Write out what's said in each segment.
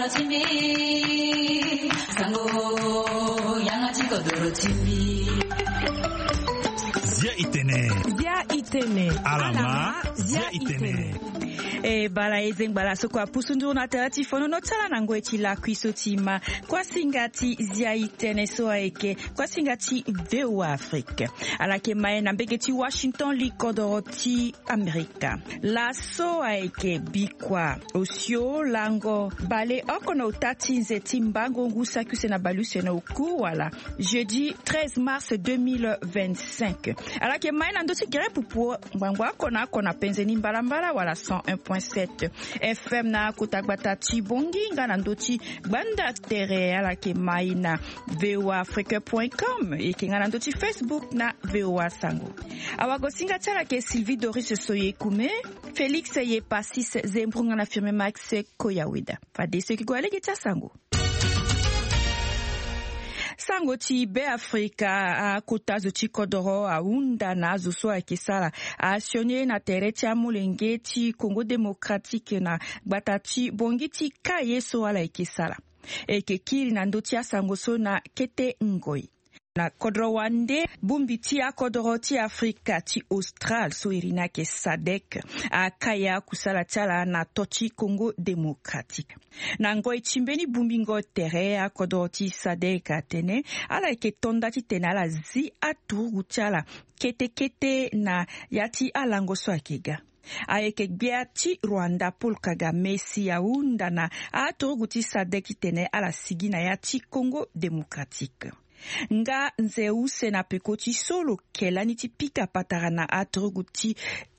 chimbi sango yanga chiko doro chimbi Zia itene alama zia itene bala ezengbala soko apusundu na terati fono no tsala nango etila kwisotima kwa singati zia itene so eke kwa singati VOA Afrique alake mae na mbegeti Washington likodoroti Amerika la so eke bikwa osio lango bale okono utati nzeti mbango ngusa kuse na baluse na uku wala jeudi 13 mars 2025 alake mae na ndosi gere pupu mbangwa kona penzeni mbalambala wala 101.7 FM na kutagbata chibongi nga na ndoti banda tere alake mai na voaafrique.com eke nga na ndoti Facebook na VOA Sango awago singa tala ke Sylvie Doris Soye Kume Félix Yepasis Zembrunga na firme Max Koyawida fade ce ki go alege tsa Sango Sango ti be Afrika a kotazo ti kodoro a unda na azuso a kisala a asionye na tereti a mulenge ti Congo Démocratique na batati bongi ti kaye so ala ikisala. Eke kiri na ndoti a sango so na kete ngoi. Na kodro wande bumbi ti a kodoro ti Afrika ti Austral so irina ke SADC a kaya kusala tala na tochi Congo Démocratique. Na ngoi chimbeni bumbi ngo tere a kodoro ti SADC atene ala ke tonda ti tene ala zi atu tala kete na yati alango so akega. Aeke gbia ti Rwanda Paul Kagame si aunda na atoruguti SADC tene ala sigi na yati Congo Démocratique. Nga nzeuse na pekoti solo kelani ti pika patara na atoruguti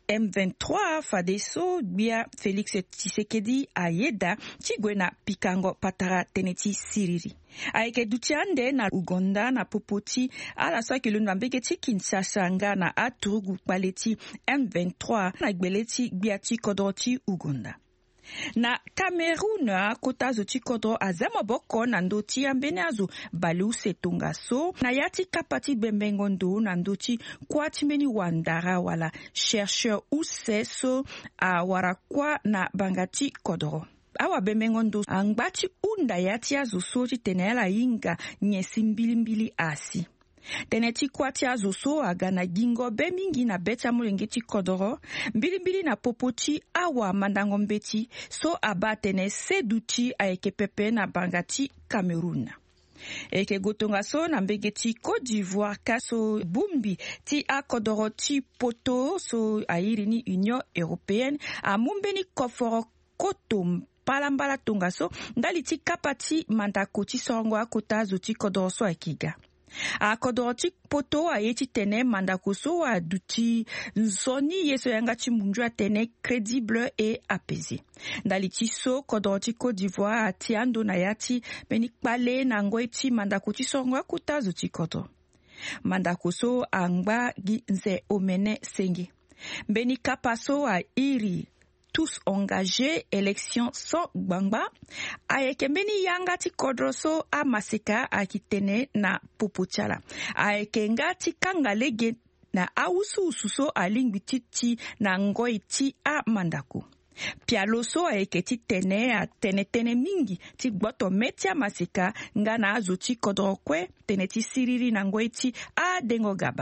M23 fadeso bia Félix Tshisekedi ayeda tigwena pikango patara teneti siriri. Aeke dutiande na Uganda na popoti ala swaki luna mbegeti Kinshasa nga na aturugu paleti M23 na gbeleti biati kodoti Uganda. Na Cameroun kotazo ti kodro azama boko na ndoti ambene azo balu setonga so na yati kapati bembengondo na ndoti kwati meni wandara wala chercheur useso a warakwa na bangati kodro. Awa bembengondo angbati unda yati azo so ti tenela inga nyesi mbili asi. Teneti kwati azoso agana gingo bemingi na beta mulengeti kodoro mbili na popoti awa mandango mbeti so abatene seduti aeke pepe na bangati Cameroun. Eke gotonga so na mbegeti Côte d'Ivoire kaso bumbi ti akodoro ti poto so airini Union Européenne a mumbeni koforo koto palambala tonga so ndali ti kapati mandako ti songo akota zo ti kodoro so akiga. A kodoroti poto a yeti tene mandakoso a duti nzoni yeso yanga ti munjua tene crédible et apaisé. Daliti so kodoroti Côte d'Ivoire a ti ando na yati beni kpale na ngoi ti mandakoti songo kuta zuti kodo. Mandakoso a ngba gi nze omene sengi. Beni kapaso a iri tous engagés, élection sans gbangba. Aekembeni yanga ti kodroso a masika a kitene na popochala. Aekenga ti kangalege na awusu ususo a lingwititi na ngoi ti a mandako. Pialoso aeketi tene a tene mingi ti gboto metia masika nga na azo ti kodrokwe tene ti siriri na ngoi ti a dengo gaba.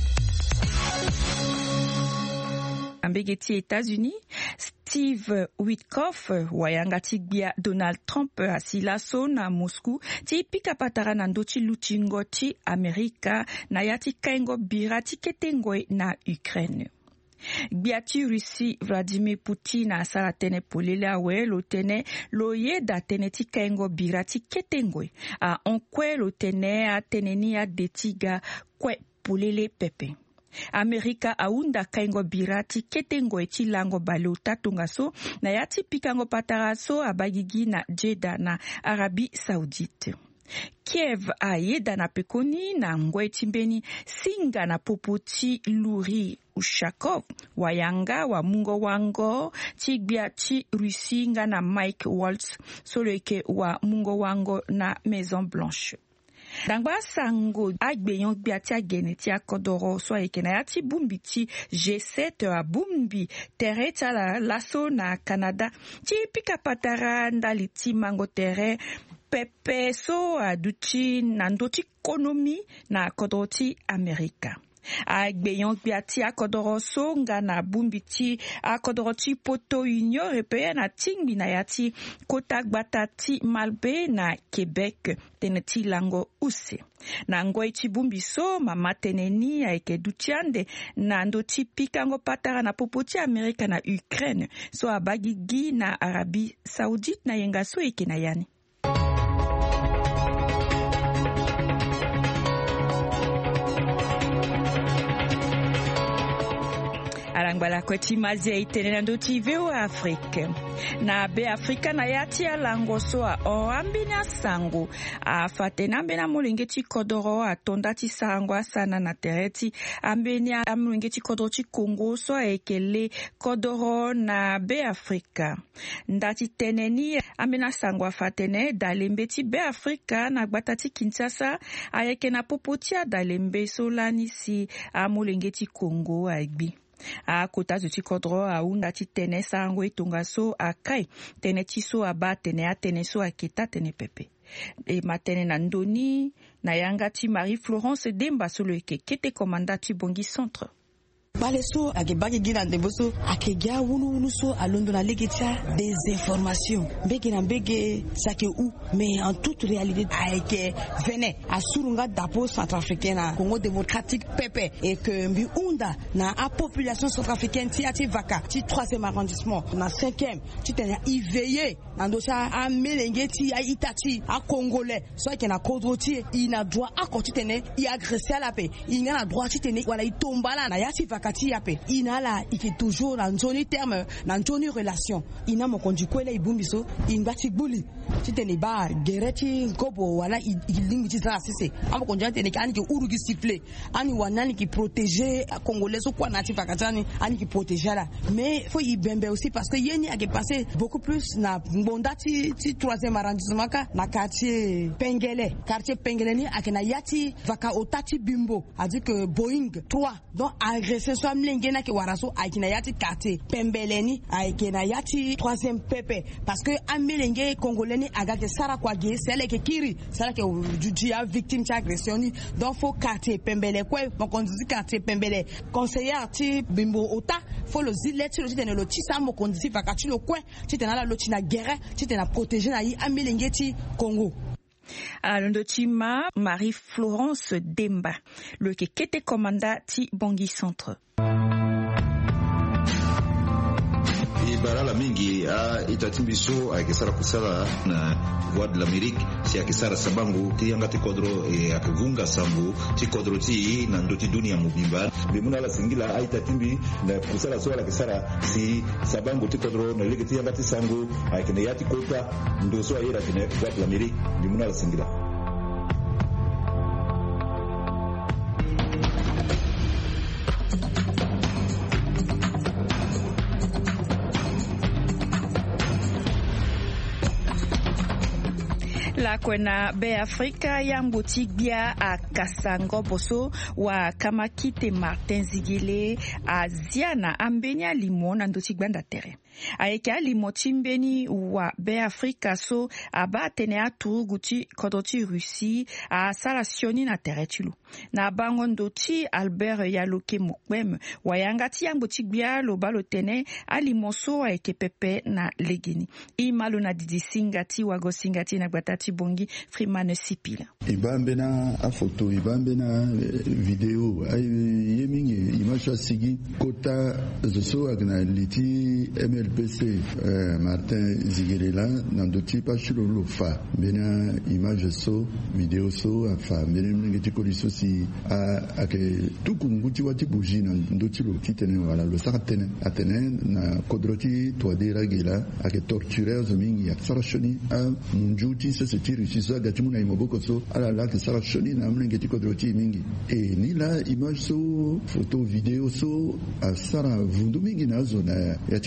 Ambegeti États-Unis, Steve Witkoff wayanga tigbia Donald Trump asilaso na Moscou ti pika patara na ndoti lutingo ti Amerika na yati kaingo birati ketengoi na Ukraine. Gbiati Russi Vladimir Putin asala tene polele awe lo tene lo yeda tene ti kaingo birati ketengoi a onkwe lo tene a teneni a detiga kwe polele pepe. Amerika aunda kaingo birati ketengo eti lango balo tatunga so na yati pikango patara so abagigi na Jeddah na Arabie Saoudite. Kiev a yeda na pekoni na ngwe timbeni singa na popoti Luri Ushakov wayanga wa mungo wango tigbia ti Rusinga na Mike Waltz soleke wa mungo wango na Maison Blanche. dangba sango agbeyon biati agene ti akodoro so ekena yati bumbi ti G7 a bumbi tere ti ala laso na Canada ti pika patara ndali ti mango tere pepe so aduti nando ti konomi na kodoro ti Amerika. Agbeyon biati akodoro so nga na bumbi ti akodoro ti poto Union Européenne na tingbi na yati kota gbata ti Malbe na Québec tene ti lango use. Na ngoi ti bumbi so mama teneni ayeke dutiande na ndo ti pikango patara na popo ti Amerika na Ukraine so abagigi na Arabie Saoudite na yenga so eke na yani. Alangbala kweti mazia itene na ndoti VOA Afrique. Na be Afrika na yati alango so a oambini asango. Afate ambena mulingeti kodoro atonda ti sango asana na tereti. Ambeni mulingeti kodoro ti Congo so a ekele kodoro na be Afrika. Ndati teneni ambena sango afatene dalembe ti be Afrika na gbata ti Kinshasa ayeke na popo ti dalembe so lani si mulingeti Congo aigbi. A kota zuti kodro a unda ti tene sango itunga so a kai tene ti so a ba tene a tene so a kita tene pepe. E matene na ndoni na yanga ti Marie-Florence Demba solo eke kete komanda ti Bongi Centre. Baleso ake bagi gina ndeboso ake gia wunu so alondo na legetia des informations bege na bege sake ou mais en toute réalité ake vene asurunga dapo centrafricaine na Congo démocratique pepe et que mbi unda na a population centrafricaine ti ati vaka ti 3e arrondissement na 5e ti tena iveye na ndocha a melenge ti a itati a congolais so ake na kodro ti ina droit a ko ti tene i agresser la paix inga na droit ti tene wala itombala na yati kati yape inala ike toujours na nzoni terme na nzoni relation ina mokonzi kwele ibumbiso ingati gbuli titene ba gereti ngobo wala ilingi tizara sise amokonzi atene kani ke urugi siffler ani wanani ki protéger congolais so kwa nati vakatani ani ki protéger la mais faut ibembe aussi parce que yeni a passé beaucoup plus na mbondati ti 3e arrondissement ka na quartier Pengele ni akena yati vaka otati bimbo a dit que Boeing 3 donc agressé so mlenge na ke waraso akina yati quartier Pembeleni akena yati 3e pepe parce que amelenge congolais ni aga ke sara kwa ge sele ke kiri sala ke jujia victime de agression donc faut quartier Pembele quoi mon conduit quartier Pembele conseiller ti bimbo ota faut le zileti le tene lo ti sa mo conduit vakati lo quoi ti tena la lo ti na guerre ti tena protéger na yi amelenge ti Congo. Alondo tima Marie-Florence Demba le kete komanda ti Bongi Centre. Barala mingi itatimbiso akisara kusala na Voix de l'Amérique si akisara sabangu ti yanga ti kodro akivunga sambu ti kodro ti na ndoti dunia mubimba bimuna la singila itatimbi na kusala so la kisara si sabangu ti kodro na lege ti yanga ti sangu akine yati kota ndo so ayera tine Voix de l'Amérique bimuna la singila. La kwena be Afrika ya mbotigbia a Kasango boso wa Kamakite Martin Zigile a Ziana ambenia limona ndotigbanda tere. Aeka limotimbeni wa be Afrika so aba tene atu guti kodoti Russie a salationi na teretulu. Na bango ndoti Albert Yaloke Mokwem wayangati ya mbotigbia lo balo tene alimoso a ekepepe na legini. Imalo na didisingati wagosingati na gbatati Bongi Freeman Sipila. Ibambe na a photo, ibambe na video, yemingi imasha sigi kota zoso agna liti MLPC Martin Zigirela nandoti pa shulolo fa bena image so video so afa bena ngeti koliso si a ke tukunguti wati bujina ndoti lo kitene wala lo sakatene atene na kodroti toadera gila ake tortureurs mingi ya sarashoni a munjuti se Russie so gatimuna imoboko so ala la sara shoni na mlengeti kodroti mingi e ni la image so photo video so a sara vundu mingi na zona ya ti kodroti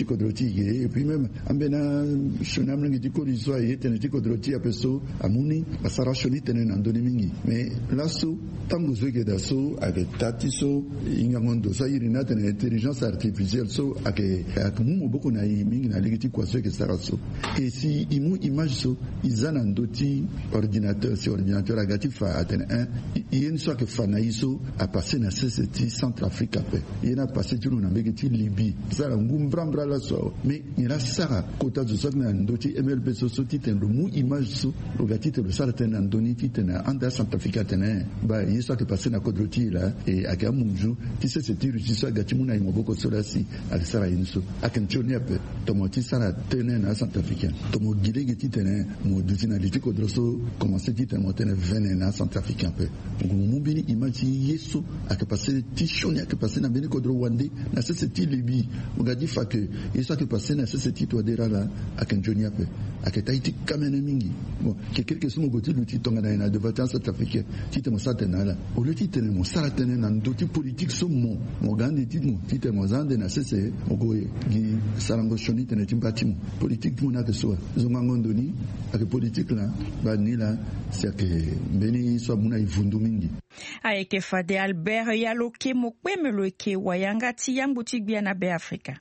tige et puis même ambena shonam ngi tikori so ayete tikodroti apeso amuni basara shoni tenen andoni mingi mais lasso tango zoge da so avec tatiso ingamondo sa irina tenen intelligence artificielle so ake akumu boko na mingi na ligiti kwa so ke saraso et si imu image so izana ndoti ordinateur si ordinateur agati fa aten un yen so ke fa na iso a passé na CCT Centrafrique après yen a passé tout na begeti Libye sara ngumbrambra la so mais ira sara kota zo so na ndoti MLP so so titendo mu image so logati te le sara tena ndoni titena anda Centrafrique tena ba yen so ke passé na kodroti là et aka munju ti CCT rusi so agati mu na imoboko so la si al sara inso akenchoni ape tomoti sara tena na Centrafrique tomo gilege titena mo duzina litiko droso commencer titena mo tena vene na Centrafrique ape mu bini image yeso aka passé tishoni aka passé na bini kodro wande na CCT Libye mugadi fa que yeso aka passé na CCT to dera la akenchoni ape aka taiti kamene mingi bon que quelque chose mo goti luti tonga na de vacances Centrafrique titema satena la o le titena mo sara tena na ndoti politique so mo gandi titema mo zande na CC mo go gi sarango shoni tena timbati mo politique mo na que so zongangondoni aka politique la ba ni la c'est que beni so muna ivundu mingi ayeke fade Albert Yaloke mokwemelo ke wayangati yambuti bia na be Afrika.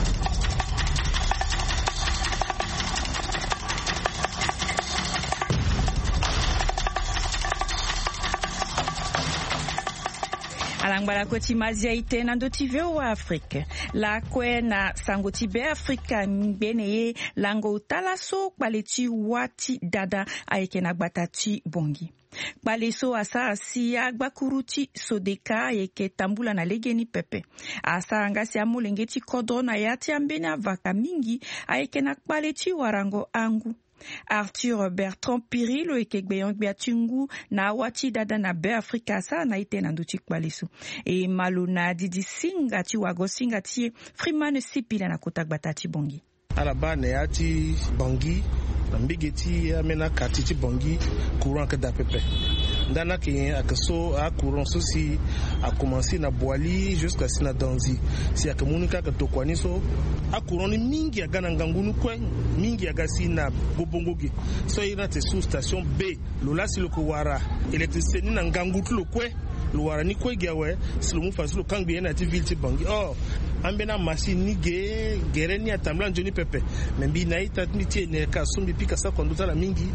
Alangbala koti mazia itena ndoti veo wa Afrika. La kwe na sangoti be Afrika mbeneye lango utalaso kwaleti wati dada aike na gbatati bongi. Baleso asa asi agbakuruti sodeka yeke tambula na legeni pepe. Asa angasi amulengeti kodro na yati ambena vaka mingi ayeke na kbaleti warango angu. Arthur Bertrand Pirilo ekegbeyon biatungu na wati dada na be Afrika sa na ite na nduti kwalisu. E maluna didi singa ti wago singa ti Freeman Sipila na kota batati bongi. Alaba ne ati bongi mbigeti amena katiti bongi courant que da pepe ndana ki akaso a courant sosi a commencé na boali jusqu'à sina danzi si akamunika ka tokwani so a courant ni mingi ya gana ngangunu kwen mingi ya gasi na gobongogi so ira te sous station B lola si lokowara électricité ni na ngangutu lokwe luwara ni kwe gawe silumu fasulu kangbi na ti ville ti bongi oh ambena machine ni gere ni atamla njoni pepe membi na ita ni ti ne ka sumbi pika sa konduta la mingi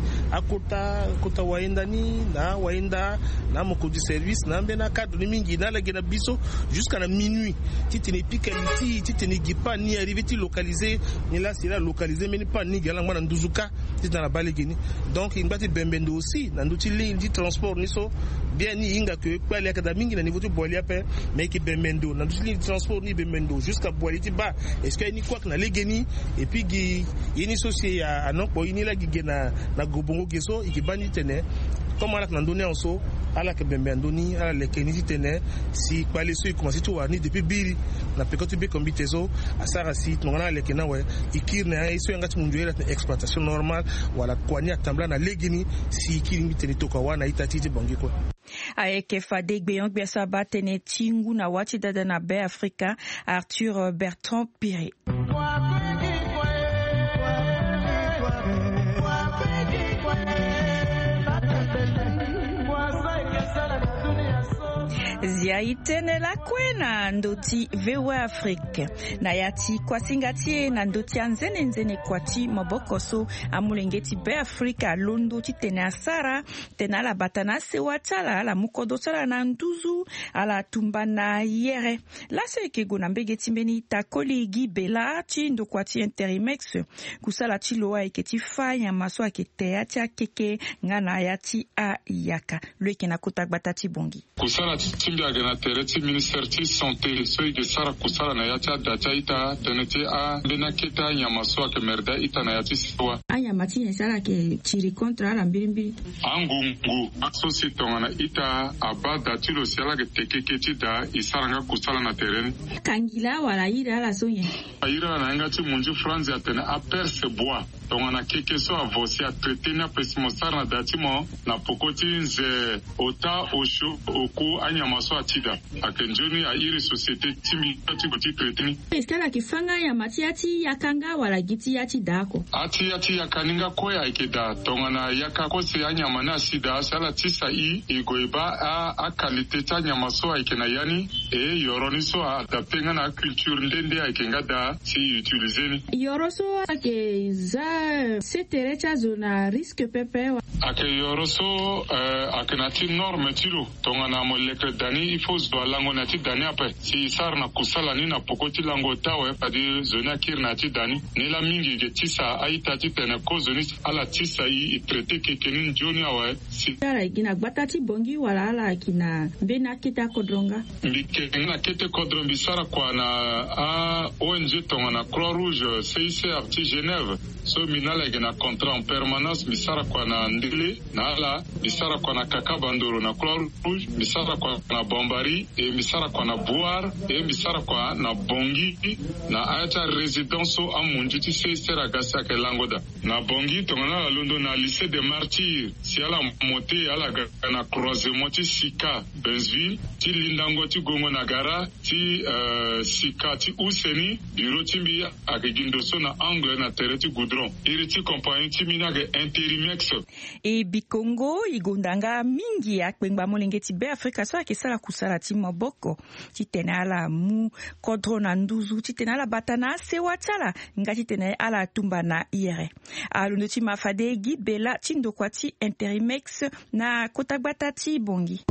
akota waenda ni na waenda na moko du service na ambena cadre ni mingi na la gena biso jusqu'à la minuit ti ne pika ti ne gipa ni arrivé ti localiser ni la sira localiser mais ni pas ni gala ngwana nduzuka ti na la balegeni donc ingati bembendo aussi na nduti ligne di transport ni so bien ni inga que kwale ka da mingi na niveau ti boali ape mais ki bembendo na nduti ligne di transport ni bembendo jusqu'à Boaliti ba est-ce que ni quoi que na legeni et puis gi yini sosie ya anoko yini la gi na gobongo geso ikibani tene comme ala na ndoni onso ala ke bembe ndoni ala lekeni tene si kwale so commencer to wani depuis biri na pekotu be kombitezo asara si tongana lekena we ikir na iso ngati munjoera na exploitation normale wala kwani atambla na legeni si ikiri tene to kwa wana itatiti bongiko Aeke fade gbeyon gbesa batene tingu na wati dada na be Afrika Arthur Bertrand Piré. Zia itene la kwena ndoti vewe Afrique na yati kwa singati na ndoti nzene kwati mabokoso amulengeti be Afrika londo ti tene asara tena la batana se watala la mukodo sala na nduzu ala tumba na yere la se ke gona mbegeti mbeni ta kolegi bela ti ndo kwati interimex kusala ti loa eketi fanya maso akete ati akeke ngana yati a yaka lweke na kota batati bongi kusala timbi agena tereti ministère ti santé so ige sara kusala na yati adacha ita teneti a bena keta nyamaso ake merda ita na yati siwa anya mati sara ke chiri kontra la mbiri angungu asosi tongana ita abada tilo siala ke tekeke da isaranga kusala na terrain kangila wala ira la sonye ira na ngati munju France atene a perce bois tongana keke so avosi a traiter na pesimo sara na datimo na pokoti nze ota osho oku anya maso tida akenjoni a iri societe timi ati boti tretini eskala kifanga ya matiati yakanga wala giti yati dako ati yakaninga koya ikeda tongana yakako se anyama na sida sala tisa igoiba a kalite ta nyama so ikena yani yoroni so adaptenga na culture ndende ikenga da si utiliser yoroso ake za seterecha zona risque pepe ake yoroso akenati norme tiro tongana molekre dani ifos do lango nati dani ape si sarna kusala ni na pokoti lango tawe padi zona kirna ti dani ni la mingi ge tisa aita ti tene ko zoni ala tisa i traité kekenin joni awe si ara gina gbatati bongi wala ala kina bena kita kodronga mbike na kete kodron bisara kwa na a ONG tongana Croix Rouge CICR ti Genève so minala gina contrat en permanence bisara kwa na ndile na ala bisara kwa na kakabandoro na Croix Rouge bisara kwa na bombari e bisara kwa na boire e bisara kwa na bongi na ayata résidence amunji ti CICR agasa ke langoda na bongi tongana la londo na lycée des martyrs si ala monté ala na croisement ti Sika Benzville ti lindango ti gongo na gara ti Sika ti Useni bureau ti mbi akegindo so na angle na terre ti goudron iri ti compagnie ti mina ke Interimex e bikongo igondanga mingi akpengba molenge ti be Afrika so akesala kusala ti maboko ti tene ala mu kodro na nduzu ti tene ala batana sewa tsala nga ti tene ala tumba na ire alondo ti mafade Guide Bela ti ndokwa ti Interimex na kota gbata ti bongi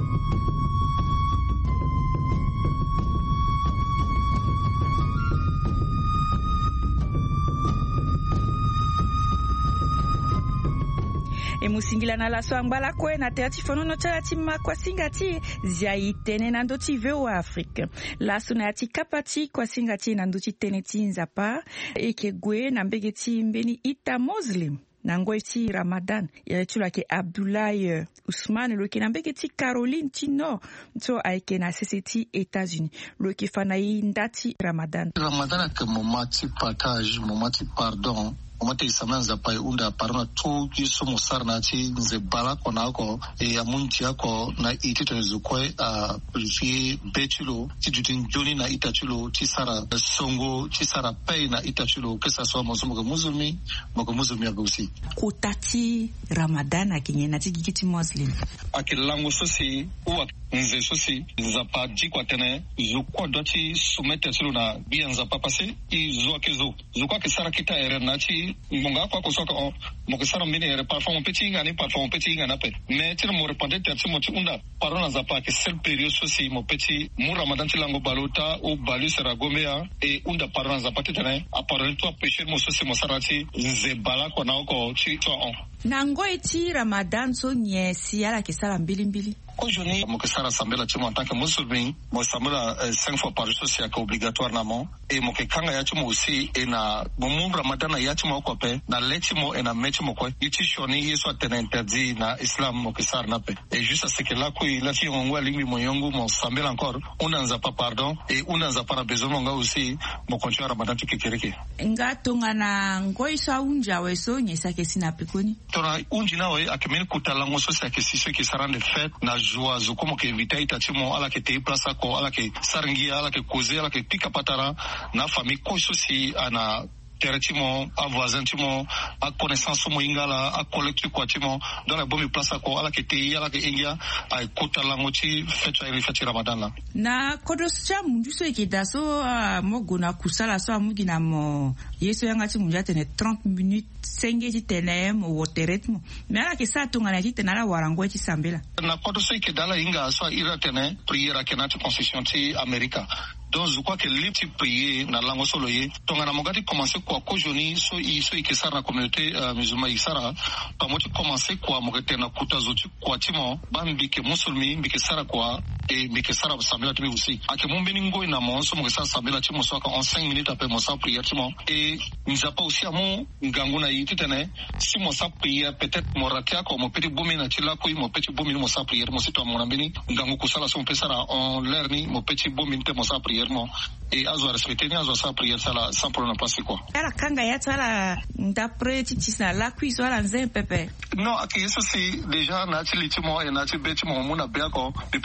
e musingila na laso ambala kwe na teati fonono chala ti makwa singati zia itene na ndo ti veo wa Afrika laso na yati kapati kwa singati na ndo ti tene ti nzapa eke gwe na mbege ti mbeni ita muslim na ngoi ti Ramadan ya tula ke Abdoulaye Ousmane lo ke na mbege ti Caroline ti Nord so aike na CCT États-Unis lo ke fanai ndati Ramadan ke moment ti partage moment ti pardon omate isamanza pai unda parana tu kiso musarna ti nze bala kona ko e amunti ako na itito zukwe a purifier betulo ti jutin joni na itachulo ti sara songo ti sara pai na itachulo que ça soit mosumo musulmi moko musulmi agosi kutati Ramadan akinye na ti gigiti muslim akilango sosi uwa nze sosi nzapa jikwa tene zukwa doti sumete sulu na bia nzapa pase i zokezo zukwa ke sara kita ere na ti monga kwa kosoka o mokisara mini ere parfum petit ngani na pe mais tira mo répondre terti mo ti unda parona zapa ke sel période sosi mo petit mu Ramadan ti lango balota o balu sera gomea e unda parona zapa tene a parole to péché mo sosi mo sarati nze bala ko na ko ti to on nangoi ti Ramadan so nye si ala ke sala mbili Aujourd'hui, mon kesara sambela chimo en tant que musulman, mon sambela 5 fois par jour c'est obligatoirement et mon kanga ya chimo aussi et na mon Ramadan ya chimo ko pe na lechimo et na mechimo ko iti shoni yeso tena interdit na Islam mon kesara na pe et juste à ce que là ko il a fi ngwa lingbi mon yongo mon sambela encore on n'anza pas pardon et on n'anza pas besoin mon aussi mon continue Ramadan tu kikereke ngatonga na ngoi sa unja weso nyesa ke sina pikoni tona unji na we akemel kutalango so c'est que si ceux qui seront de fête na joie zo como que evita itachimo ala que te place ko ala que sarangia ala que causer ala que pika patara na famille ko sosi ana teretimo a voisin timo a connaissance mo ingala a collecte ko timo dans la bonne place ko ala que te ala que ingia a kota la mochi fête Ramadan la na kodoscha mundu so ekidaso mogona kusala so amugina mo yeso yanga ti munja tene 30 minutes senge ti tene mo woteretmo mais ala que sa tunga na ti tene ala warango ti sambela na kodoscha ekidala inga so ira tene prière kenati constitution ti America. Donc je crois que les petits prières na langue solo ye tonga na mogati commencer quoi kojoni so ikisara na communauté musulmane ikisara pamoti commencer quoi mogate na kutazo ti quoi timo bambi ke musulmi mbike sara quoi et mbike sara samela tibi aussi ake mombeni ngoi na monso mogesa samela timo so ka en 5 minutes après mon sa prière timo et nous a pas aussi amo ngangu na yiti tene si mon sa prière peut-être mon rakia ko mo petit bomi na tila ko mo petit bomi mo sa prière mo sito mo nambeni ngangu kusala so pesara on lerni mo petit bomi te mo sa prière et azo respecter ni azo sa prière sala sans problème place quoi ala kanga ya tsala d'après titisna la cuisse ala nze pepe non ak yeso si déjà na ti litimo et na ti betimo muna be ko de penser meni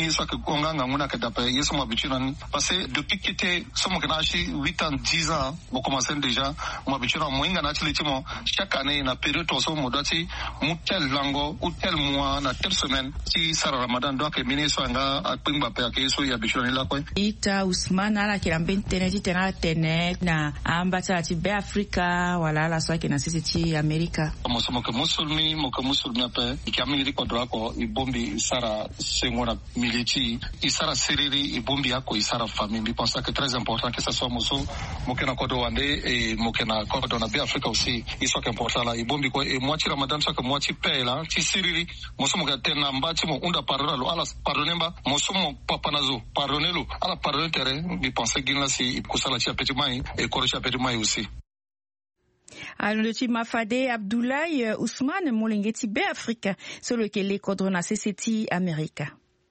ni soit que konga nguna que d'après yeso m'habitue parce que depuis que t'es somme que nachi 8 ans 10 ans on commence déjà m'habitue à moins ngana timo chaque année na période to so modati mu tel lango ou tel mois na telle semaine si sara ramadan donc mini so nga akpingba pe ke so habitue ni la quoi ita Ousmane ala kirambe internet tena tenet na ambata ti be Afrika wala la so ke na sisi ti America mo somo que musulmi pe ikamiri ko drako ibombi sara sengona militi isara seriri ibombi yako isara famille je pense que c'est très important que ça soit moso mokena kodo wande et mokena kodo na be Afrika aussi il soit important là ibombi ko et moitié ramadan ça que moitié paix là ti seriri moso moka tena mbati mo unda parolo ala pardonemba moso mo papanazo pardonelo ala pardonner terrain je pense que là si kusala ti petit mai et korcha petit mai aussi. Alondoti Mafade Abdoulaye Ousmane Molengeti be Afrika solo ke le kodro na CCT America.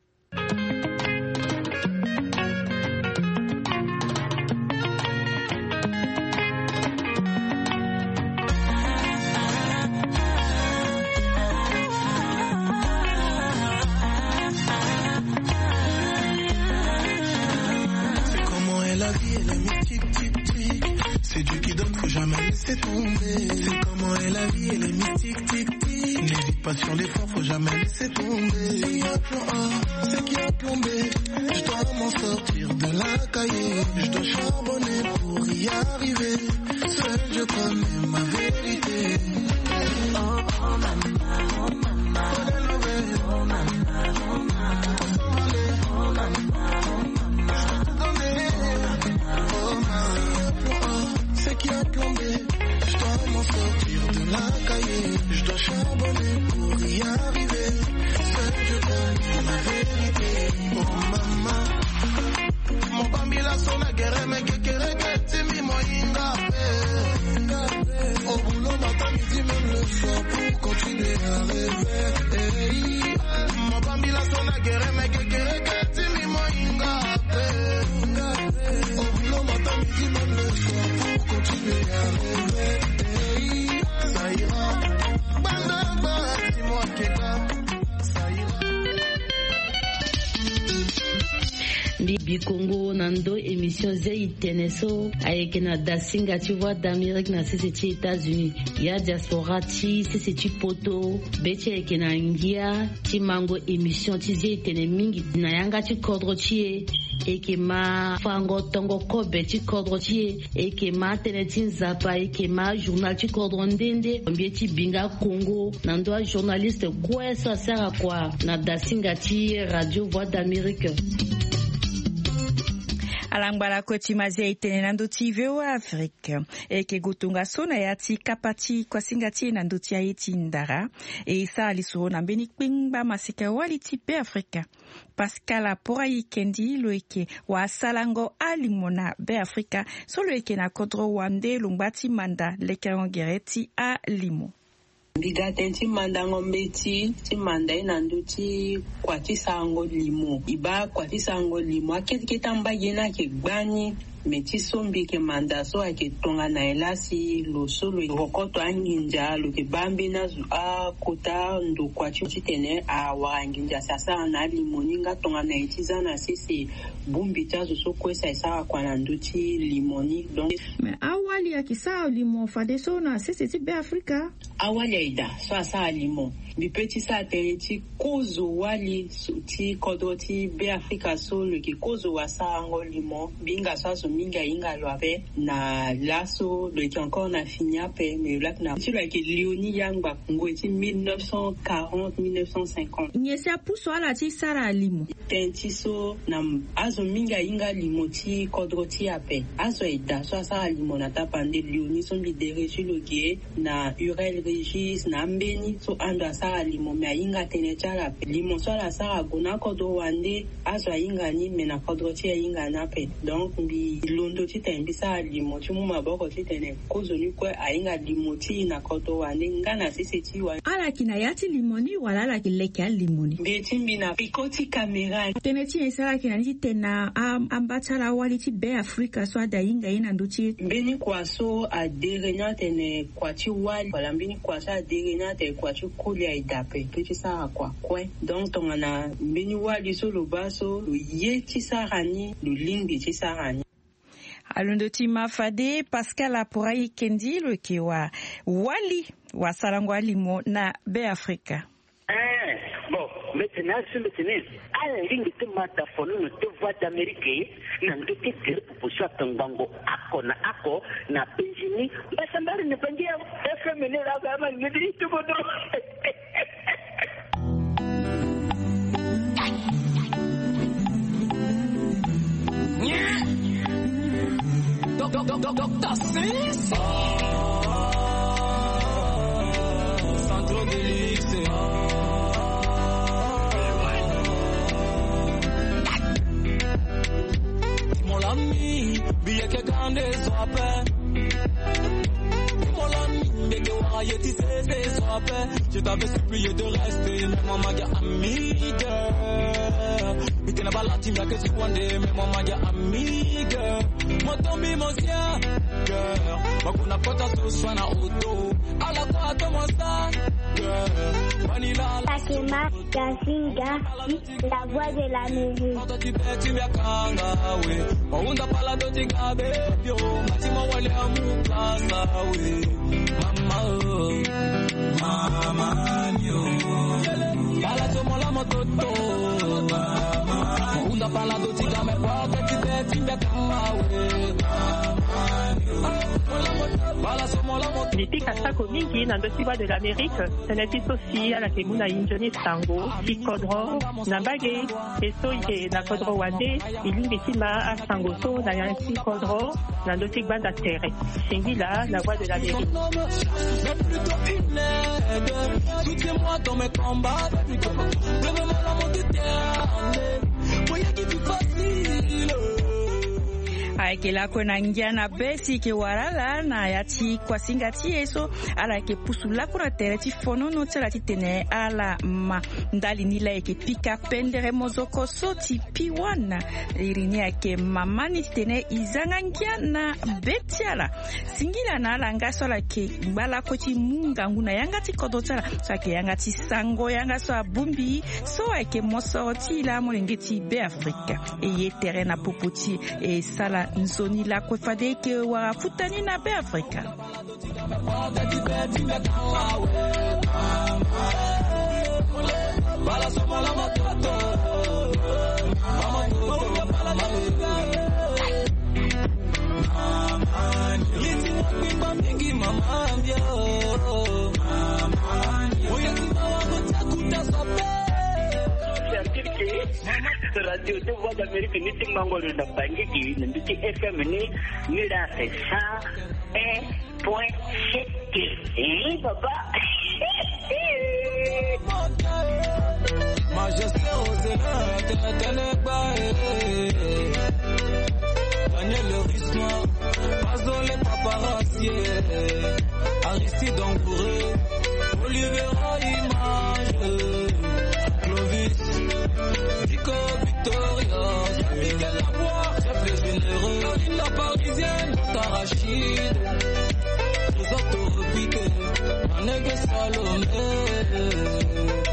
C'est Dieu qui donne, faut jamais laisser tomber. C'est comment est la vie, elle est mystique, tic, tic. N'hésite pas sur l'effort, faut jamais laisser tomber. C'est qui a plan A, c'est qui a plan B. Je dois m'en sortir de la cahier. Je dois charbonner pour y arriver. Seul je connais ma vérité. Oh, oh, mama, oh, mama. Oh, mama, oh, mama. Oh, mama. C'est qui a plombé, je dois m'en sortir de la cahier. Je dois charbonner pour y arriver. Seul je connais ma vérité. Oh maman, mon bambi la son la guerre, mais que regrette mi moinga. Au boulot matin midi même le soir pour continuer à rêver. Mon bambi la son la guerre, mais que regrette mi moinga. Au boulot matin midi même le soir pour continuer à rêver. Ça ira. Banda, c'est moi qui est là. Ça ira. Bibi Congo nando émission Zé Teneso avec na dasinga tu vois d'Amérique na c'est États-Unis ya diaspora ti c'est poto beti avec na ngia ti mango émission ti Zé Tene mingi na yanga ti kodro ti et que ma fango tongo kobe ti kodro ti et que ma tenetin zapa et que ma journal ti kodro ndende mbieti binga Congo nando journaliste quoi ça sert à quoi na dasinga ti radio Voix d'Amérique. Alangbala koti mazia itene nanduti veo Afrika eke gutunga sona yati kapati kwa singati nanduti ya iti ndara isa alisuho na mbeni kpingba masika waliti pe Afrika Pascal pora yikendi loeke wa salango alimona be Afrika solo eke na kodro wande lungbati manda lekerongereti a limo Biga tenti manda ngombe ti manda inandu ti kwati sango limo iba kwati sango limo aketi tamba yena ke gbani meti sombi ke manda so ake tonga na elasi lo solo rokoto anginja lo ke bambi na a kota ndo kwati titene a wanginja sasa na limoninga tonga na itizana sisi bumbi tazo so kwesa isa kwa nanduti limoni donc mais awali akisa limo fadeso na sisi ti be Afrika awali aida so asa limo bi petit sa teneti kozo wali ti kodoti be Afrika so le ki kozo wasa ngo limo binga so minga inga loave na laso le ki encore na finia pe mais là na ti like Léonie Yangba ngo ti 1940 1950 nyesa puso ala ti sara limo tenti so na azo minga inga limo ti kodoti ape azo ida so sara limo na tapande Léonie son bi dereji logie na Urel Régis na mbeni so ando sara limo me inga tenetara limo so la sara gona kodo wande azo inga ni me na kodoti inga na pe donc bi londo ti tembi sara limo ti mu maboko ti tene kozo ni kwa inga limo ti na kodo wande ngana sisi ti wa ala kina yati limoni wala ala kileka limoni be timbi na pikoti kamera teneti esala kina ni tena ambatala wali ti be Afrika so ada inga ina nduti beni kwa so a derenya tene kwa ti wali wala mbini kwa so a derenya te kwa ti kulia idape pe tisara kwa kwe donc tongana mbeni wali so lobaso lo ye tisara ni lo limbi tisara ni alondoti mafade Pascal Apurai Kendi lo kiwa wali wa salangwa limo na be Afrika. Bon, maintenant, à la ligne de Matafono, de voix d'Amérique, n'a pas été pour ça, Tangango, Ako, n'a Benjini, mais ça m'a ne pas dire, FMN, la gamme, ne dit tout le Docteur Sins Centre de luxe Mon ami, billet que grande soit paix Mon ami, dès que on a yéti soit paix Je t'avais supplié de rester, mais maman y'a amiga Bite na balati mia que tu kwande, mais maman y'a amiga Motombi mosia, girl Makuna pota so swana auto Ala kwa tomosa, girl Vanilla Takema, Kasinga, la voix de la mairie Mata tibeti mia kanga we Maunda pala doti gabe Pio, matima wale amu plaza we Mama nyo Pala tomola mototo Maunda pala doti gabe Pio, tibeti mia kanga we Lipi Kasako mingi na dosiwa de l'Amérique, teneti sosi ala kemuna injoni sango, si kodro, na bage, eso ike na kodro wande, ilingi sima a sango so na yansi kodro, na dotik banda terre. Singila, la voix de l'Amérique. Mais plutôt une aide, soutiens-moi dans mes combats, vraiment l'amour de terre, voyez qui est facile. Aikela kona ngiana besi ke warala na yati kwa singati eso ala ke pusula kuna tereti fono no tsela titene ala ma ndali nila ke pika pendere mozoko soti piwana irini yake mamani titene izanga ngiana betiala singila na ala ngaso la ke bala kochi munga nguna yangati kodotsala sake yangati sango yangaso abumbi so ake mosoti la molengeti be Afrika e terena popoti e sala nzoni la kwefade ke warafutani na be Afrika. Radio de voix d'Amérique ni tingango le bangi ki ndiki FM ni la c'est ça 1.7 papa Majesté aux Daniel Risma Mazo les paparazzi Aristide Angouré Olivera Image Clovis Vico Victoria Miguel Laboire Chef les généreux la parisienne Tarachide Les autres repiqués Manégue Salomé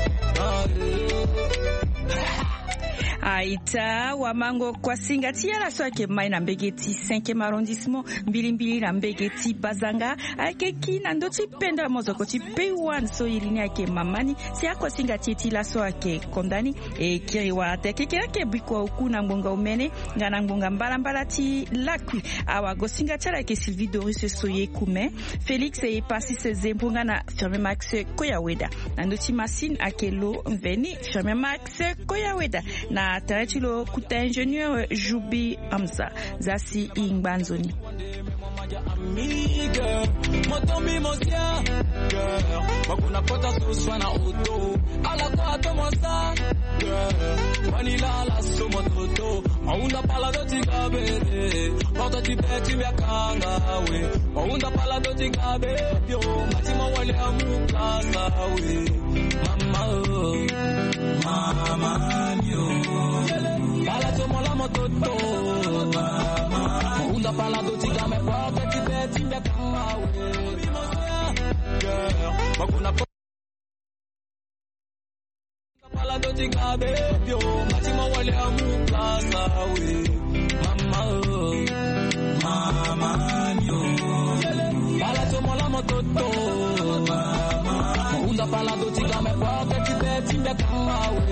Aita wamango kwa singatia la soake mai na mbegeti 5e arrondissement mbilimbili na mbegeti bazanga akeki na ndoti penda mozoko ti P1 so irini ake mamani si ako singati la soake kondani e kiriwa teke yake biko kuna ngonga umene ngana ngonga mbala ti lakwi awa go singati la ke Sylvie Doris soye kume Félix e pasi se zembunga na Firme Max Koyaweda na ndoti Massine akelo mveni Firme Max Koyaweda na Taratilo kuta ingénieur Jubi Hamza Zasi Ingbanzoni amiga motombi mosia girl bakuna pota so na auto ala kwa tomosa girl vanilla la so mototo maunda pala doti kabere porta ti beti mia kanga we maunda pala doti kabere yo matima wale amu plaza we mama nyo pala tomo la mototo maunda pala doti kabere porta ti beti mia kanga we girl bakuna tika bebyo matima wale amukasa we mama nyo ala tomola mototo mama uza pala do tika me poke ti be kanga we